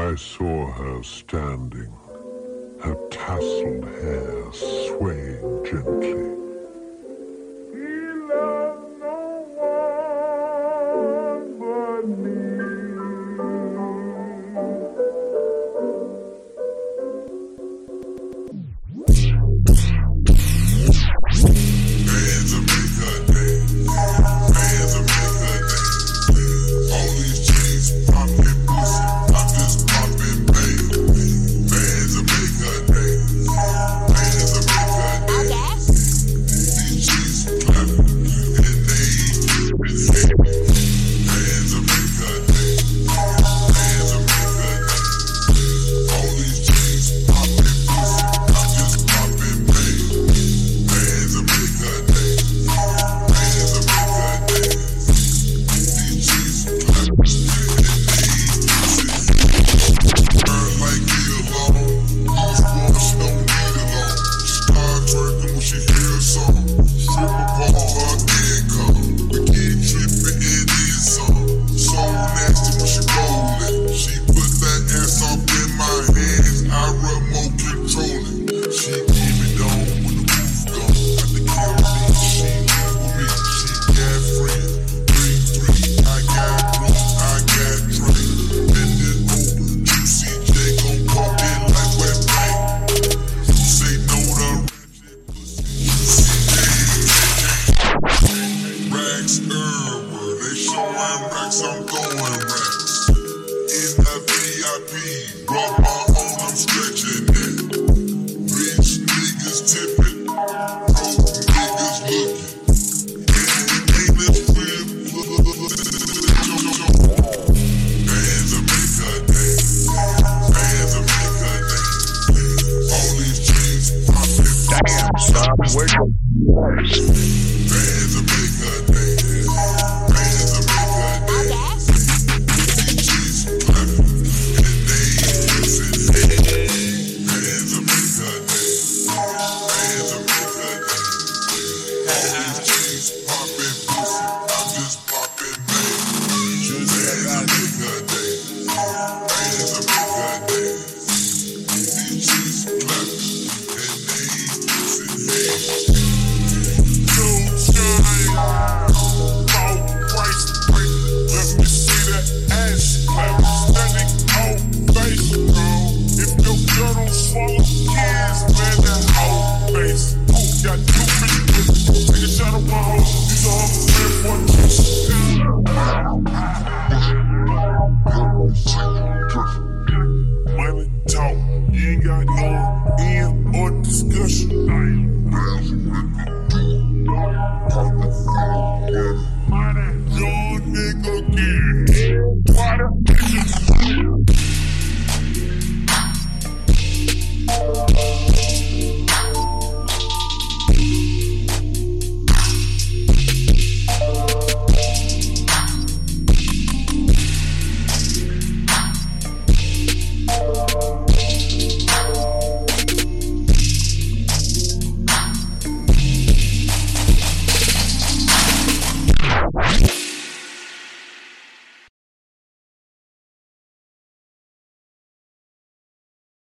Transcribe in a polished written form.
I saw her standing, her tousled hair swaying gently. He loves no one but me. Bands will make her day. Bands will make her day. All these chains poppin' pussy, I'm just poppin' bail. Bands will make her day. Bands will make her day. These cheeks clappin' and they ain't keepin' Bands will make her day. Bands will make her day. All these chains poppin' pussy, I'm just poppin' bail. Bands will make her day. Bands will make her day. These cheeks clappin' and they ain't keepin' Burn like me alone. Use water, she don't need it long. Start twerking when she hear a song. Strip up all her income. We get trippin' in this song. So nasty when she roll it. She put that ass up in my hands. I remote control it. She keep it on when the roof gone. Got the kill me. She leave with me. She got friends. 3-3. I got blue. I got drink. Bend it over. Juicy J gon' pump it like wet paint. You say no to ratchet pussy. Juicy J. Racks everywhere. They showin' racks. I'm throwing racks. In the VIP. Brought my own. I'm stretching it. Rich niggas tipping. Broke niggas looking. And ain't this crib. Bands will make her day. Bands will make her day. All these chains poppin'. Damn, son, where you